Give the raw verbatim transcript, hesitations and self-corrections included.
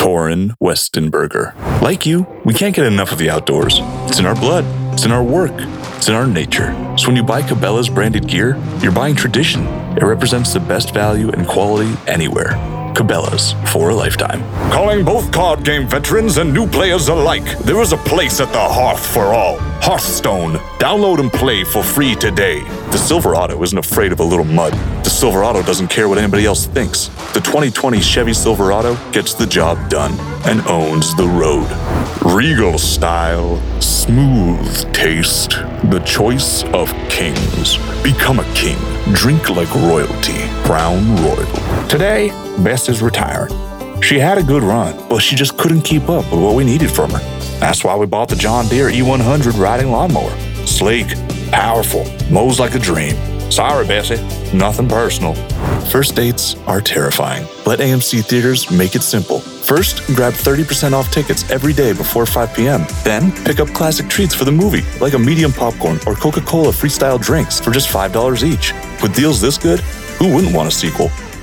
Torin Westenberger. Like you, we can't get enough of the outdoors. It's in our blood. It's in our work. It's in our nature. So when you buy Cabela's branded gear, you're buying tradition. It represents the best value and quality anywhere. Cabela's, for a lifetime. Calling both card game veterans and new players alike. There is a place at the hearth for all. Hearthstone. Download and play for free today. The Silverado isn't afraid of a little mud. The Silverado doesn't care what anybody else thinks. The twenty twenty Chevy Silverado gets the job done and owns the road. Regal style, smooth taste, the choice of kings. Become a king. Drink like royalty. Crown Royal. Today, Bess is retiring. She had a good run, but she just couldn't keep up with what we needed from her. That's why we bought the John Deere E one hundred riding lawnmower. Sleek, powerful, mows like a dream. Sorry, Bessie, nothing personal. First dates are terrifying. Let A M C Theaters make it simple. First, grab thirty percent off tickets every day before five p.m. Then, pick up classic treats for the movie, like a medium popcorn or Coca-Cola freestyle drinks for just five dollars each. With deals this good, who wouldn't want a sequel?